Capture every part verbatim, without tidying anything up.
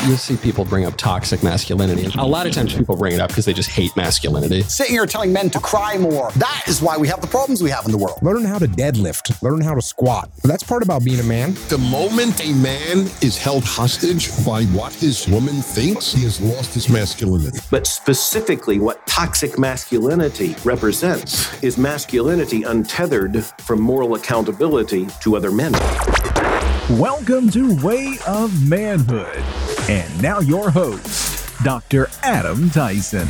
you'll see people bring up toxic masculinity. A lot of times people bring it up because they just hate masculinity. Sitting here telling men to cry more. That is why we have the problems we have in the world. Learn how to deadlift. Learn how to squat. That's part about being a man. The moment a man is held hostage by what his woman thinks, he has lost his masculinity. But specifically, what toxic masculinity represents is masculinity untethered from moral accountability to other men. Welcome to Way of Manhood. And now your host, Doctor Adam Tyson.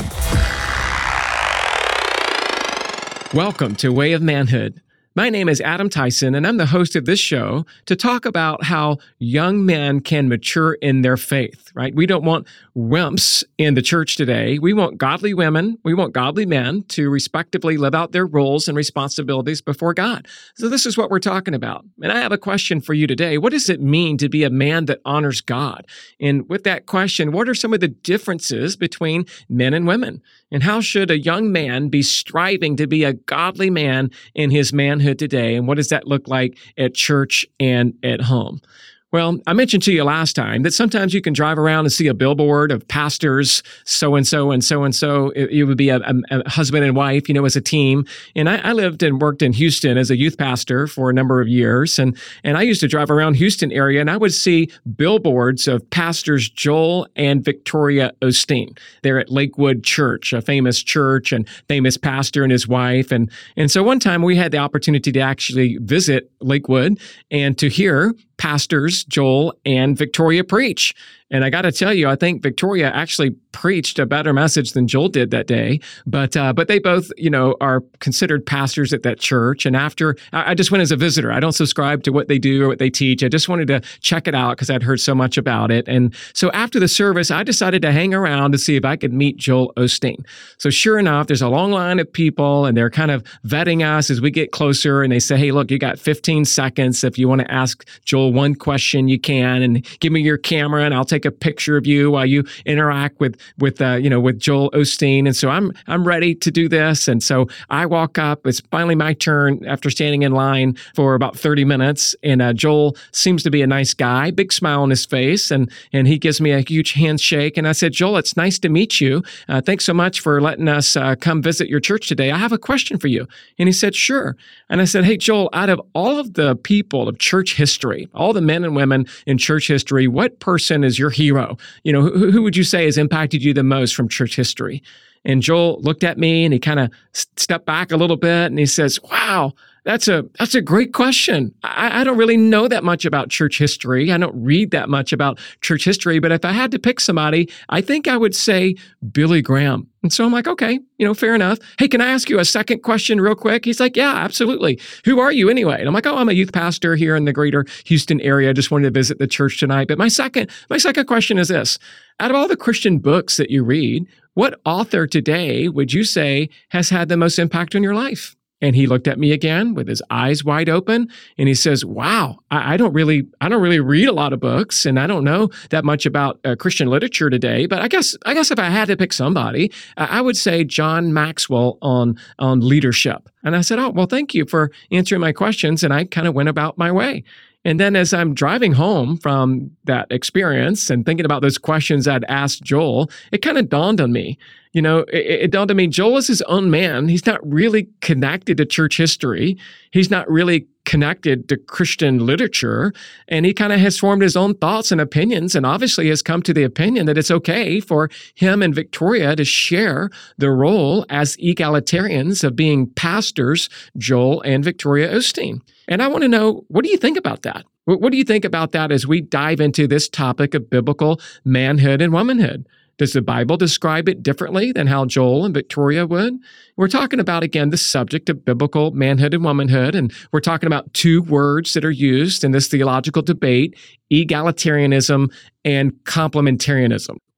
Welcome to Way of Manhood. My name is Adam Tyson, and I'm the host of this show to talk about how young men can mature in their faith, right? We don't want wimps in the church today. We want godly women, we want godly men to respectively live out their roles and responsibilities before God. So this is what we're talking about. And I have a question for you today. What does it mean to be a man that honors God? And with that question, what are some of the differences between men and women? And how should a young man be striving to be a godly man in his manhood today, and what does that look like at church and at home? Well, I mentioned to you last time that sometimes you can drive around and see a billboard of pastors, so-and-so and so-and-so. It, it would be a, a, a husband and wife, you know, as a team. And I, I lived and worked in Houston as a youth pastor for a number of years. And, and I used to drive around Houston area, and I would see billboards of pastors Joel and Victoria Osteen. They're at Lakewood Church, a famous church and famous pastor and his wife. And, and so one time we had the opportunity to actually visit Lakewood and to hear pastors Joel and Victoria preach. And I got to tell you, I think Victoria actually preached a better message than Joel did that day. But uh, but they both, you know, are considered pastors at that church. And after, I, I just went as a visitor. I don't subscribe to what they do or what they teach. I just wanted to check it out because I'd heard so much about it. And so after the service, I decided to hang around to see if I could meet Joel Osteen. So sure enough, there's a long line of people, and they're kind of vetting us as we get closer. And they say, hey, look, you got fifteen seconds. If you want to ask Joel one question, you can, and give me your camera, and I'll take a picture of you while you interact with with uh, you know with Joel Osteen. And so I'm I'm ready to do this. And so I walk up. It's finally my turn after standing in line for about thirty minutes. And uh, Joel seems to be a nice guy, big smile on his face, and and he gives me a huge handshake. And I said, Joel, it's nice to meet you. Uh, thanks so much for letting us uh, come visit your church today. I have a question for you. And he said, sure. And I said, hey, Joel, out of all of the people of church history, all the men and women in church history, what person is your hero? You know, who, who would you say has impacted you the most from church history? And Joel looked at me and he kind of stepped back a little bit and he says, wow, that's a that's a great question. I, I don't really know that much about church history. I don't read that much about church history, but if I had to pick somebody, I think I would say Billy Graham. And so I'm like, okay, you know, fair enough. Hey, can I ask you a second question real quick? He's like, yeah, absolutely. Who are you anyway? And I'm like, oh, I'm a youth pastor here in the greater Houston area. I just wanted to visit the church tonight. But my second, my second question is this. Out of all the Christian books that you read, what author today would you say has had the most impact on your life? And he looked at me again with his eyes wide open, and he says, wow, I, I don't really, I don't really read a lot of books, and I don't know that much about uh, Christian literature today. But I guess, I guess if I had to pick somebody, uh, I would say John Maxwell on on leadership. And I said, oh, well, thank you for answering my questions. And I kind of went about my way. And then as I'm driving home from that experience and thinking about those questions I'd asked Joel, it kind of dawned on me. You know, it, it dawned on me, Joel is his own man. He's not really connected to church history. He's not really connected to Christian literature. And he kind of has formed his own thoughts and opinions, and obviously has come to the opinion that it's okay for him and Victoria to share the role as egalitarians of being pastors, Joel and Victoria Osteen. And I want to know, what do you think about that? What do you think about that as we dive into this topic of biblical manhood and womanhood? Does the Bible describe it differently than how Joel and Victoria would? We're talking about, again, the subject of biblical manhood and womanhood, and we're talking about two words that are used in this theological debate, egalitarianism and complementarianism.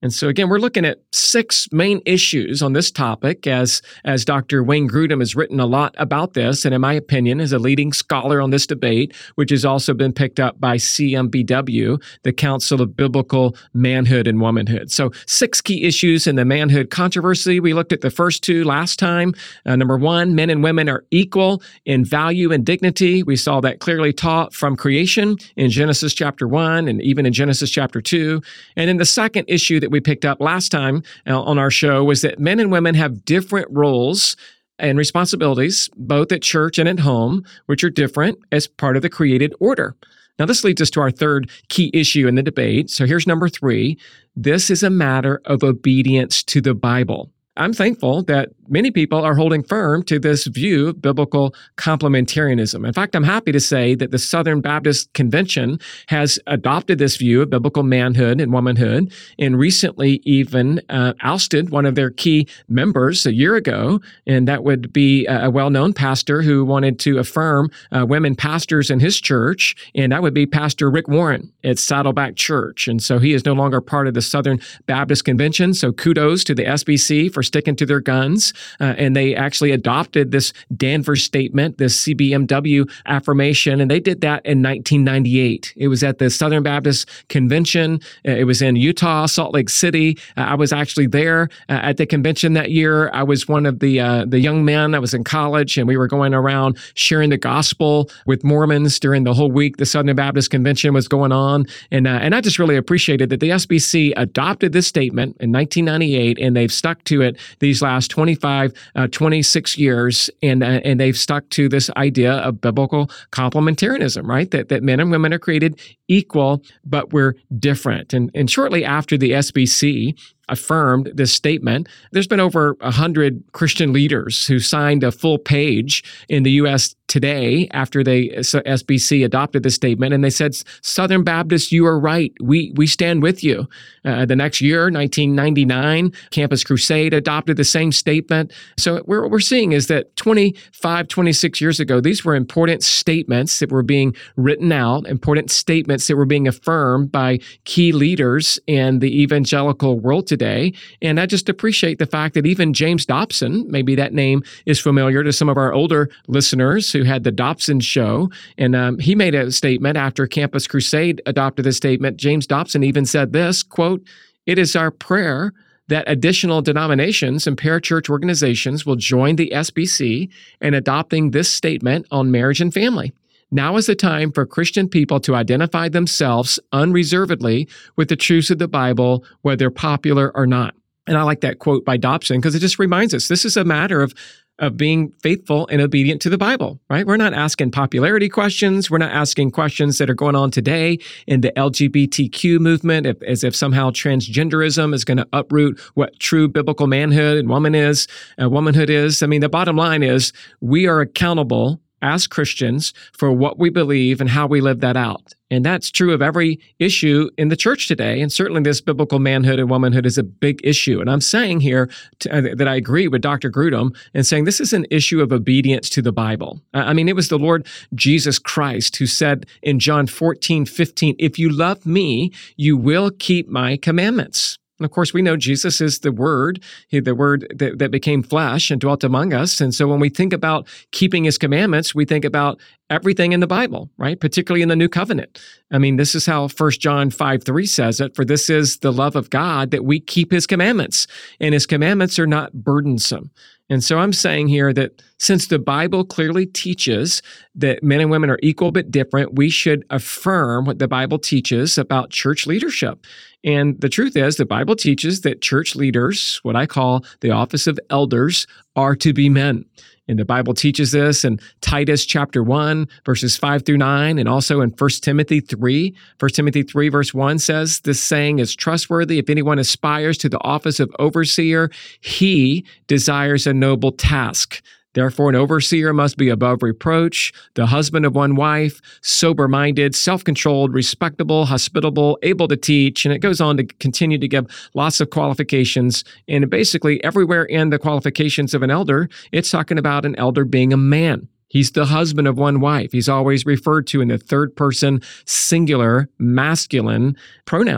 And so again, we're looking at six main issues on this topic as, as Doctor Wayne Grudem has written a lot about this, and in my opinion, is a leading scholar on this debate, which has also been picked up by C M B W, the Council of Biblical Manhood and Womanhood. So six key issues in the manhood controversy. We looked at the first two last time. Uh, number one, men and women are equal in value and dignity. We saw that clearly taught from creation in Genesis chapter one and even in Genesis chapter two. And then the second issue that we picked up last time uh, on our show was that men and women have different roles and responsibilities, both at church and at home, which are different as part of the created order. Now, this leads us to our third key issue in the debate. So here's number three. This is a matter of obedience to the Bible. I'm thankful that many people are holding firm to this view of biblical complementarianism. In fact, I'm happy to say that the Southern Baptist Convention has adopted this view of biblical manhood and womanhood, and recently even uh, ousted one of their key members a year ago, and that would be a well-known pastor who wanted to affirm uh, women pastors in his church, and that would be Pastor Rick Warren at Saddleback Church. And so he is no longer part of the Southern Baptist Convention, so kudos to the S B C for sticking to their guns. Uh, and they actually adopted this Danvers Statement, this C B M W affirmation, and they did that in nineteen ninety-eight. It was at the Southern Baptist Convention. Uh, it was in Utah, Salt Lake City. Uh, I was actually there uh, at the convention that year. I was one of the uh, the young men. I was in college, and we were going around sharing the gospel with Mormons during the whole week the Southern Baptist Convention was going on. And, uh, and I just really appreciated that the S B C adopted this statement in nineteen ninety-eight, and they've stuck to it these last twenty-five, uh, twenty-six years, and uh, and they've stuck to this idea of biblical complementarianism, right? That that men and women are created equal, but we're different. And and shortly after the S B C affirmed this statement, there's been over one hundred Christian leaders who signed a full page in the U S Today after they S B C adopted this statement, and they said, Southern Baptists, you are right. We we stand with you. Uh, the next year, nineteen ninety-nine, Campus Crusade adopted the same statement. So what we're, we're seeing is that twenty-five, twenty-six years ago, these were important statements that were being written out, important statements that were being affirmed by key leaders in the evangelical world today. And I just appreciate the fact that even James Dobson, maybe that name is familiar to some of our older listeners who had the Dobson Show, and um, he made a statement after Campus Crusade adopted this statement. James Dobson even said this, quote, "It is our prayer that additional denominations and parachurch organizations will join the S B C in adopting this statement on marriage and family. Now is the time for Christian people to identify themselves unreservedly with the truths of the Bible, whether popular or not." And I like that quote by Dobson because it just reminds us this is a matter of of being faithful and obedient to the Bible, right? We're not asking popularity questions. We're not asking questions that are going on today in the L G B T Q movement, if, as if somehow transgenderism is going to uproot what true biblical manhood and woman is, uh, womanhood is. I mean, the bottom line is we are accountable as Christians for what we believe and how we live that out. And that's true of every issue in the church today. And certainly this biblical manhood and womanhood is a big issue. And I'm saying here to, uh, that I agree with Doctor Grudem and saying this is an issue of obedience to the Bible. I mean, it was the Lord Jesus Christ who said in John fourteen fifteen, "If you love me, you will keep my commandments." And of course, we know Jesus is the Word, he, the Word that, that became flesh and dwelt among us. And so when we think about keeping his commandments, we think about everything in the Bible, right? Particularly in the New Covenant. I mean, this is how First John five three says it, "For this is the love of God, that we keep his commandments, and his commandments are not burdensome." And so I'm saying here that since the Bible clearly teaches that men and women are equal but different, we should affirm what the Bible teaches about church leadership. And the truth is, the Bible teaches that church leaders, what I call the office of elders, are to be men. And the Bible teaches this in Titus chapter one, verses five through nine, and also in First Timothy three. First Timothy three, verse one says, "This saying is trustworthy. If anyone aspires to the office of overseer, he desires a noble task. Therefore, an overseer must be above reproach, the husband of one wife, sober-minded, self-controlled, respectable, hospitable, able to teach." And it goes on to continue to give lots of qualifications. And basically, everywhere in the qualifications of an elder, it's talking about an elder being a man. He's the husband of one wife. He's always referred to in the third person singular masculine pronouns.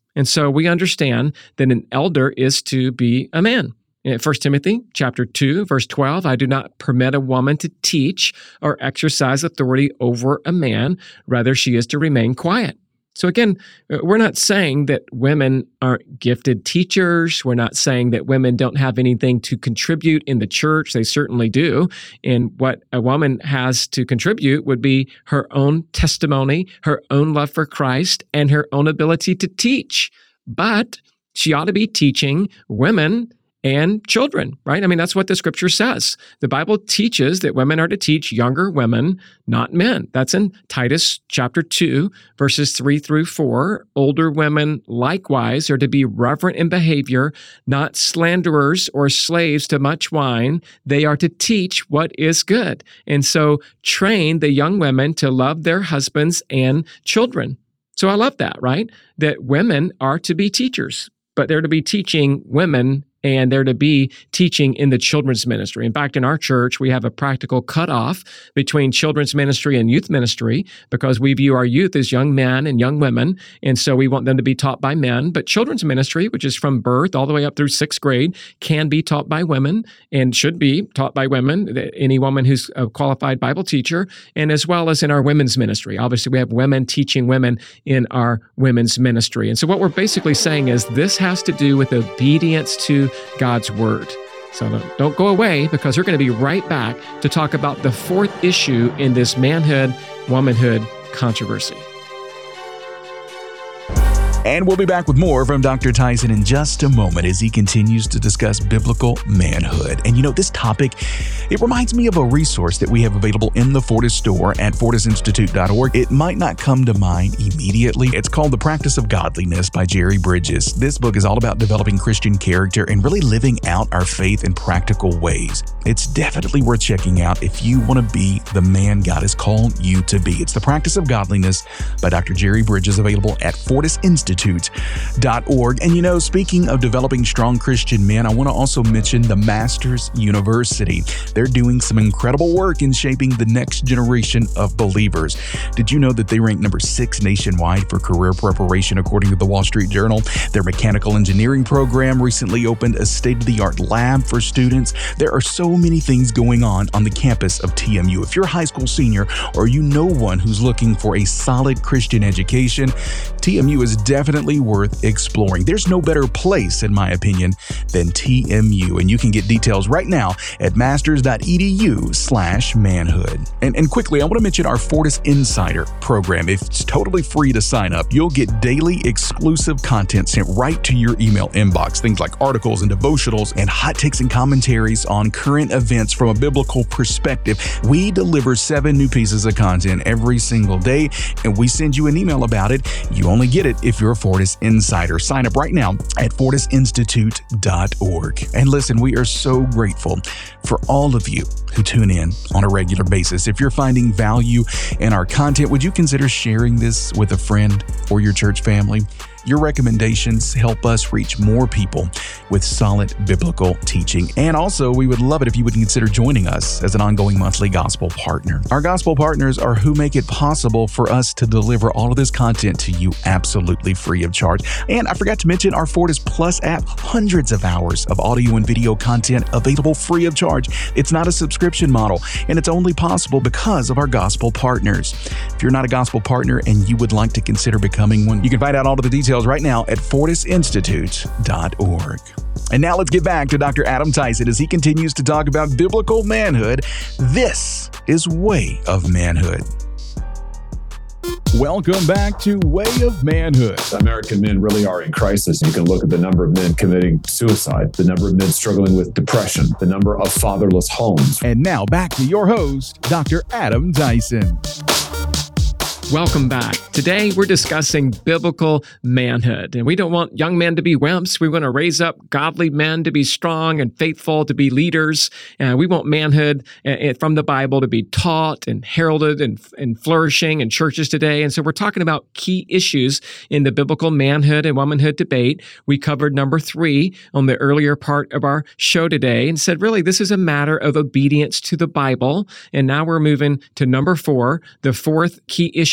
And so we understand that an elder is to be a man. In First Timothy chapter two, verse twelve, I do not permit a woman to teach or exercise authority over a man. Rather, she is to remain quiet. So again, we're not saying that women aren't gifted teachers. We're not saying that women don't have anything to contribute in the church. They certainly do. And what a woman has to contribute would be her own testimony, her own love for Christ, and her own ability to teach. But she ought to be teaching women and children, right? I mean, that's what the scripture says. The Bible teaches that women are to teach younger women, not men. That's in Titus chapter two, verses three through four. Older women likewise are to be reverent in behavior, not slanderers or slaves to much wine. They are to teach what is good. And so train the young women to love their husbands and children. So I love that, right? That women are to be teachers, but they're to be teaching women, and they're to be teaching in the children's ministry. In fact, in our church, we have a practical cutoff between children's ministry and youth ministry because we view our youth as young men and young women, and so we want them to be taught by men. But children's ministry, which is from birth all the way up through sixth grade, can be taught by women and should be taught by women, any woman who's a qualified Bible teacher, and as well as in our women's ministry. Obviously, we have women teaching women in our women's ministry. And so what we're basically saying is this has to do with obedience to God's word. So don't, don't go away because we're going to be right back to talk about the fourth issue in this manhood, womanhood controversy. And we'll be back with more from Doctor Tyson in just a moment as he continues to discuss biblical manhood. And you know, this topic, it reminds me of a resource that we have available in the Fortis store at fortis institute dot org. It might not come to mind immediately. It's called The Practice of Godliness by Jerry Bridges. This book is all about developing Christian character and really living out our faith in practical ways. It's definitely worth checking out if you want to be the man God has called you to be. It's The Practice of Godliness by Doctor Jerry Bridges, available at Fortis Institute dot org. And you know, speaking of developing strong Christian men, I want to also mention the Masters University. They're doing some incredible work in shaping the next generation of believers. Did you know that they rank number six nationwide for career preparation, according to the Wall Street Journal? Their mechanical engineering program recently opened a state-of-the-art lab for students. There are so many things going on on the campus of T M U. If you're a high school senior or you know one who's looking for a solid Christian education, T M U is definitely worth exploring. There's no better place, in my opinion, than T M U. And you can get details right now at masters dot e d u slash manhood. And, and quickly, I want to mention our Fortis Insider program. It's totally free to sign up. You'll get daily exclusive content sent right to your email inbox. Things like articles and devotionals and hot takes and commentaries on current events from a biblical perspective. We deliver seven new pieces of content every single day, and we send you an email about it. You only get it if you're a Fortis Insider. Sign up right now at fortis institute dot org. And listen, we are so grateful for all of you who tune in on a regular basis. If you're finding value in our content, would you consider sharing this with a friend or your church family? Your recommendations help us reach more people with solid biblical teaching. And also, we would love it if you would consider joining us as an ongoing monthly gospel partner. Our gospel partners are who make it possible for us to deliver all of this content to you absolutely free of charge. And I forgot to mention our Fortis Plus app, hundreds of hours of audio and video content available free of charge. It's not a subscription model, and it's only possible because of our gospel partners. If you're not a gospel partner and you would like to consider becoming one, you can find out all of the details right now at fortis institute dot org. And now let's get back to Doctor Adam Tyson as he continues to talk about biblical manhood. This is Way of Manhood. Welcome back to Way of Manhood. American men really are in crisis. You can look at the number of men committing suicide, the number of men struggling with depression, the number of fatherless homes. And now back to your host, Doctor Adam Tyson. Welcome back. Today, we're discussing biblical manhood. And we don't want young men to be wimps. We want to raise up godly men to be strong and faithful, to be leaders. And we want manhood uh, from the Bible to be taught and heralded and, and flourishing in churches today. And so we're talking about key issues in the biblical manhood and womanhood debate. We covered number three on the earlier part of our show today and said, really, this is a matter of obedience to the Bible. And now we're moving to number four, the fourth key issue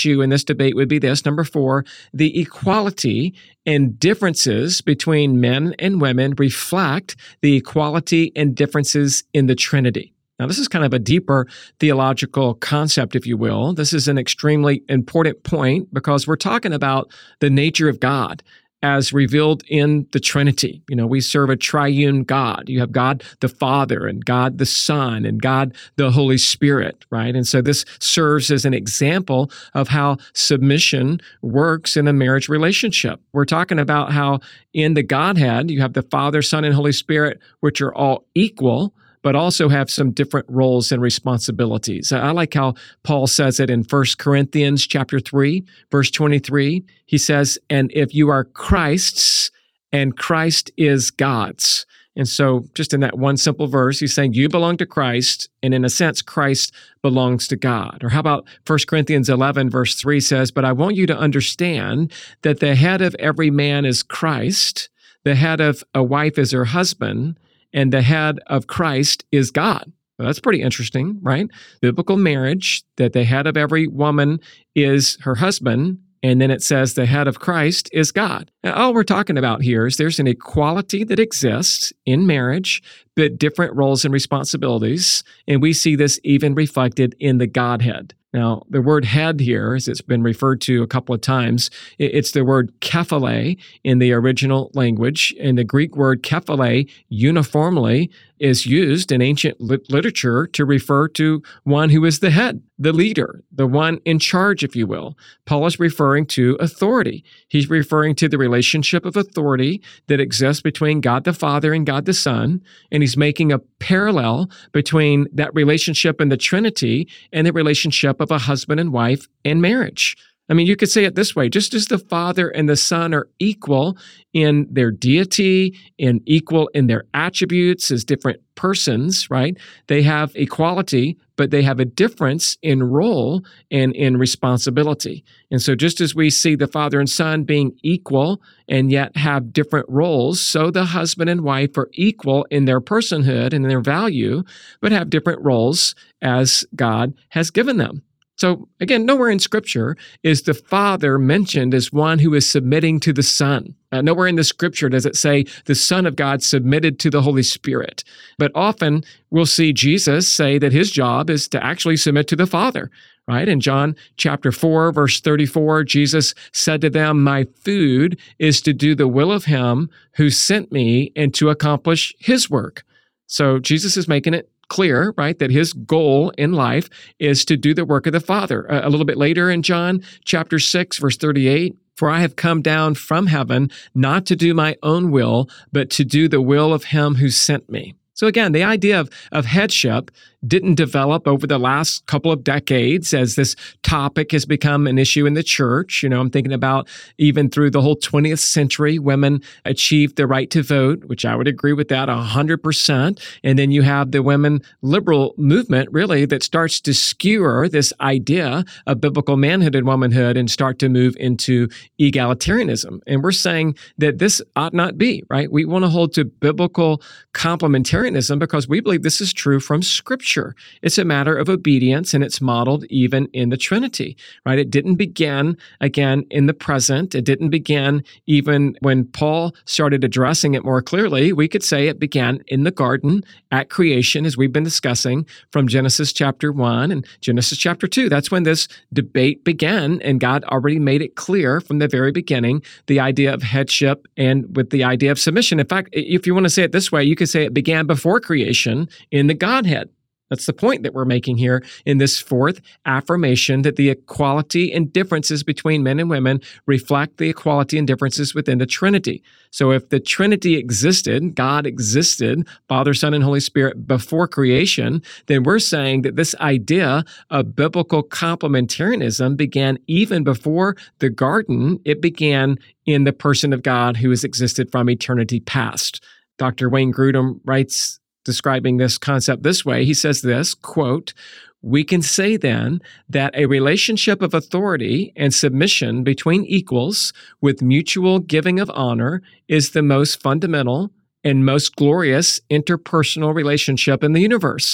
issue in this debate would be this. Number four, the equality and differences between men and women reflect the equality and differences in the Trinity. Now, this is kind of a deeper theological concept, if you will. This is an extremely important point because we're talking about the nature of God as revealed in the Trinity. You know, we serve a triune God. You have God the Father and God the Son and God the Holy Spirit, right? And so this serves as an example of how submission works in a marriage relationship. We're talking about how in the Godhead, you have the Father, Son, and Holy Spirit, which are all equal, but also have some different roles and responsibilities. I like how Paul says it in First Corinthians chapter three, verse twenty-three. He says, and if you are Christ's and Christ is God's. And so just in that one simple verse, he's saying you belong to Christ, and in a sense, Christ belongs to God. Or how about First Corinthians eleven, verse three says, but I want you to understand that the head of every man is Christ, the head of a wife is her husband, and the head of Christ is God. Well, that's pretty interesting, right? Biblical marriage, that the head of every woman is her husband, and then it says the head of Christ is God. Now, all we're talking about here is there's an equality that exists in marriage, but different roles and responsibilities, and we see this even reflected in the Godhead. Now, the word head here, as it's been referred to a couple of times, it's the word kephale in the original language. And the Greek word kephale uniformly is used in ancient lit- literature to refer to one who is the head, the leader, the one in charge, if you will. Paul is referring to authority. He's referring to the relationship of authority that exists between God the Father and God the Son, and he's making a parallel between that relationship in the Trinity and the relationship of a husband and wife in marriage. I mean, you could say it this way, just as the Father and the Son are equal in their deity and equal in their attributes as different persons, right? They have equality, but they have a difference in role and in responsibility. And so just as we see the Father and Son being equal and yet have different roles, so the husband and wife are equal in their personhood and their value, but have different roles as God has given them. So again, nowhere in Scripture is the Father mentioned as one who is submitting to the Son. Uh, nowhere in the Scripture does it say the Son of God submitted to the Holy Spirit. But often we'll see Jesus say that his job is to actually submit to the Father, right? In John chapter four, verse thirty-four, Jesus said to them, my food is to do the will of him who sent me and to accomplish his work. So Jesus is making it clear, right, that his goal in life is to do the work of the Father. A, a little bit later in John chapter six, verse thirty-eight, for I have come down from heaven not to do my own will, but to do the will of him who sent me. So again, the idea of, of headship didn't develop over the last couple of decades as this topic has become an issue in the church. You know, I'm thinking about even through the whole twentieth century, women achieved the right to vote, which I would agree with that one hundred percent. And then you have the women liberal movement, really, that starts to skewer this idea of biblical manhood and womanhood and start to move into egalitarianism. And we're saying that this ought not be, right? We want to hold to biblical complementarianism because we believe this is true from Scripture. It's a matter of obedience, and it's modeled even in the Trinity, right? It didn't begin, again, in the present. It didn't begin even when Paul started addressing it more clearly. We could say it began in the garden at creation, as we've been discussing from Genesis chapter one and Genesis chapter two. That's when this debate began, and God already made it clear from the very beginning the idea of headship and with the idea of submission. In fact, if you want to say it this way, you could say it began before creation in the Godhead. That's the point that we're making here in this fourth affirmation, that the equality and differences between men and women reflect the equality and differences within the Trinity. So if the Trinity existed, God existed, Father, Son, and Holy Spirit before creation, then we're saying that this idea of biblical complementarianism began even before the garden. It began in the person of God who has existed from eternity past. Doctor Wayne Grudem writes, describing this concept this way, he says this, quote, we can say then that a relationship of authority and submission between equals with mutual giving of honor is the most fundamental and most glorious interpersonal relationship in the universe.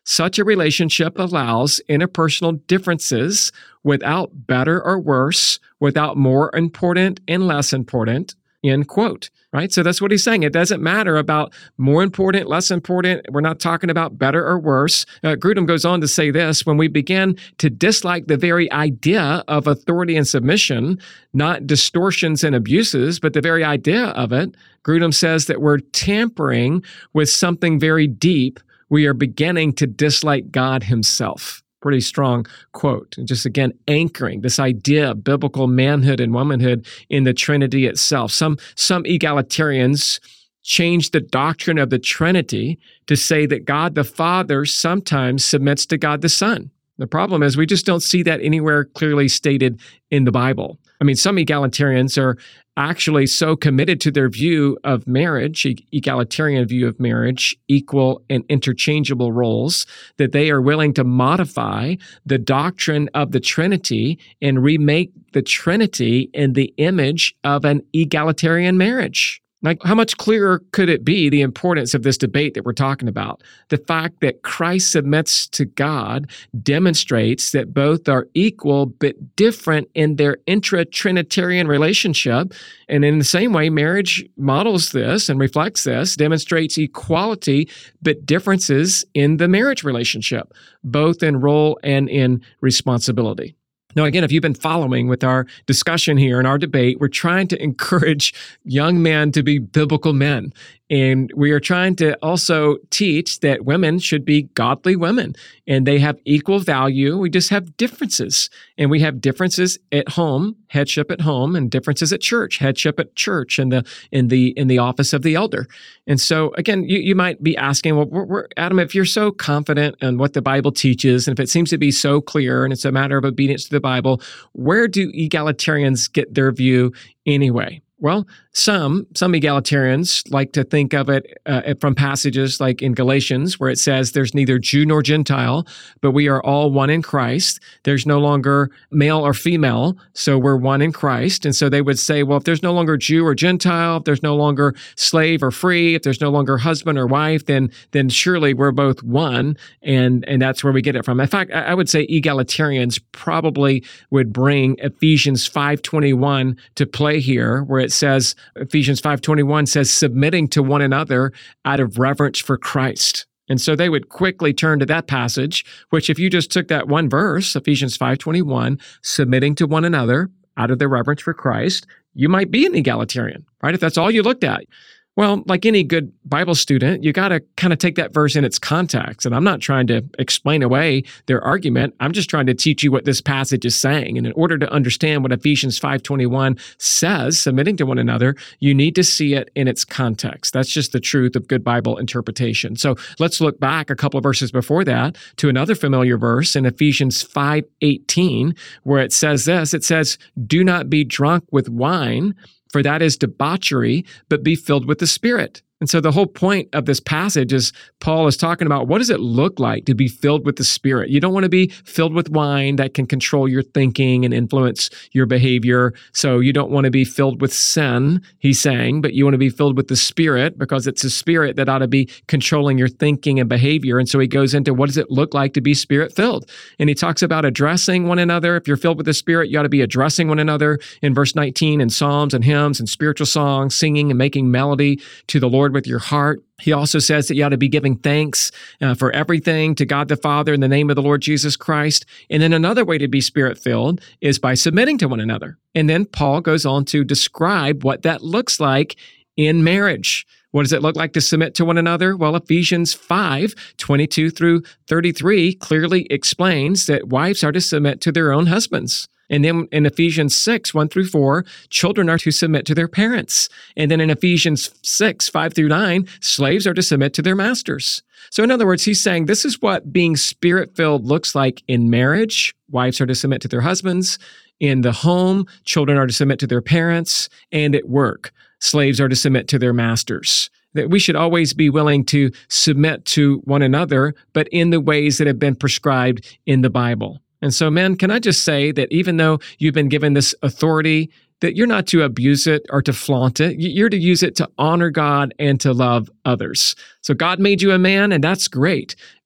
Such a relationship allows interpersonal differences without better or worse, without more important and less important, end quote. Right? So that's what he's saying. It doesn't matter about more important, less important. We're not talking about better or worse. Uh, Grudem goes on to say this: when we begin to dislike the very idea of authority and submission, not distortions and abuses, but the very idea of it, Grudem says that we're tampering with something very deep. We are beginning to dislike God himself. Pretty strong quote. Just again, anchoring this idea of biblical manhood and womanhood in the Trinity itself. Some, some egalitarians change the doctrine of the Trinity to say that God the Father sometimes submits to God the Son. The problem is we just don't see that anywhere clearly stated in the Bible. I mean, some egalitarians are actually so committed to their view of marriage, egalitarian view of marriage, equal and interchangeable roles, that they are willing to modify the doctrine of the Trinity and remake the Trinity in the image of an egalitarian marriage. Like, how much clearer could it be, the importance of this debate that we're talking about? The fact that Christ submits to God demonstrates that both are equal but different in their intra-Trinitarian relationship. And in the same way, marriage models this and reflects this, demonstrates equality but differences in the marriage relationship, both in role and in responsibility. Now, again, if you've been following with our discussion here and our debate, we're trying to encourage young men to be biblical men. And we are trying to also teach that women should be godly women and they have equal value. We just have differences. And we have differences at home, headship at home, and differences at church, headship at church and the in the in the office of the elder. And so, again, you, you might be asking, well, we're, we're, Adam, if you're so confident in what the Bible teaches, and if it seems to be so clear and it's a matter of obedience to the Bible, where do egalitarians get their view anyway? Well, some some egalitarians like to think of it uh, from passages like in Galatians, where it says there's neither Jew nor Gentile, but we are all one in Christ. There's no longer male or female, so we're one in Christ. And so they would say, well, if there's no longer Jew or Gentile, if there's no longer slave or free, if there's no longer husband or wife, then then surely we're both one, and, and that's where we get it from. In fact, I would say egalitarians probably would bring Ephesians five twenty-one to play here, where it says, Ephesians five twenty-one says, submitting to one another out of reverence for Christ. And so they would quickly turn to that passage, which if you just took that one verse, Ephesians five twenty-one, submitting to one another out of their reverence for Christ, you might be an egalitarian, right? If that's all you looked at. Well, like any good Bible student, you got to kind of take that verse in its context. And I'm not trying to explain away their argument. I'm just trying to teach you what this passage is saying. And in order to understand what Ephesians five twenty-one says, submitting to one another, you need to see it in its context. That's just the truth of good Bible interpretation. So let's look back a couple of verses before that to another familiar verse in Ephesians five eighteen, where it says this. It says, do not be drunk with wine, for that is debauchery, but be filled with the Spirit. And so the whole point of this passage is Paul is talking about what does it look like to be filled with the Spirit? You don't want to be filled with wine that can control your thinking and influence your behavior. So you don't want to be filled with sin, he's saying, but you want to be filled with the Spirit because it's the Spirit that ought to be controlling your thinking and behavior. And so he goes into what does it look like to be Spirit-filled? And he talks about addressing one another. If you're filled with the Spirit, you ought to be addressing one another in verse nineteen in psalms and hymns and spiritual songs, singing and making melody to the Lord with your heart. He also says that you ought to be giving thanks uh, for everything to God the Father in the name of the Lord Jesus Christ. And then another way to be Spirit-filled is by submitting to one another. And then Paul goes on to describe what that looks like in marriage. What does it look like to submit to one another? Well, Ephesians five twenty-two through thirty-three clearly explains that wives are to submit to their own husbands. And then in Ephesians six, one through four, children are to submit to their parents. And then in Ephesians six, five through nine, slaves are to submit to their masters. So in other words, he's saying this is what being Spirit-filled looks like in marriage. Wives are to submit to their husbands. In the home, children are to submit to their parents. And at work, slaves are to submit to their masters. That we should always be willing to submit to one another, but in the ways that have been prescribed in the Bible. And so, men, can I just say that even though you've been given this authority, that you're not to abuse it or to flaunt it. You're to use it to honor God and to love others. So God made you a man, and that's great.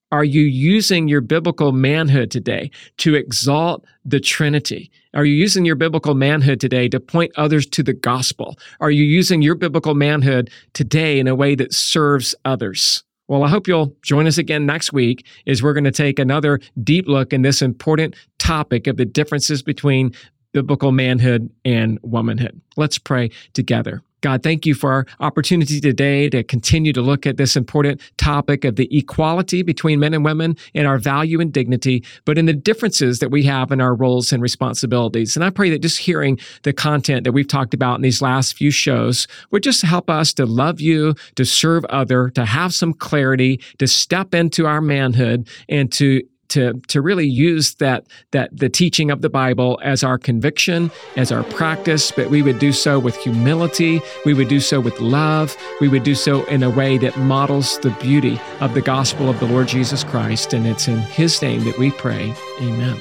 Are you using your biblical manhood today to exalt the Trinity? Are you using your biblical manhood today to point others to the gospel? Are you using your biblical manhood today in a way that serves others? Well, I hope you'll join us again next week as we're going to take another deep look in this important topic of the differences between biblical manhood and womanhood. Let's pray together. God, thank you for our opportunity today to continue to look at this important topic of the equality between men and women in our value and dignity, but in the differences that we have in our roles and responsibilities. And I pray that just hearing the content that we've talked about in these last few shows would just help us to love you, to serve other, to have some clarity, to step into our manhood, and to to to really use that that the teaching of the Bible as our conviction, as our practice, but we would do so with humility, we would do so with love, we would do so in a way that models the beauty of the gospel of the Lord Jesus Christ. And it's in His name that we pray. Amen.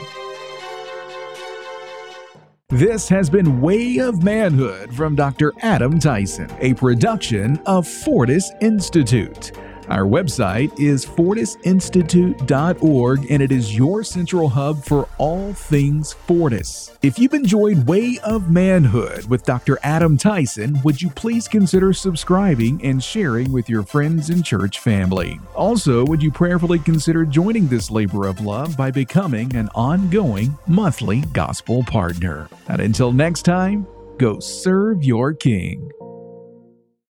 This has been Way of Manhood from Doctor Adam Tyson, a production of Fortis Institute. Our website is fortis institute dot org, and it is your central hub for all things Fortis. If you've enjoyed Way of Manhood with Doctor Adam Tyson, would you please consider subscribing and sharing with your friends and church family? Also, would you prayerfully consider joining this labor of love by becoming an ongoing monthly gospel partner? And until next time, go serve your King.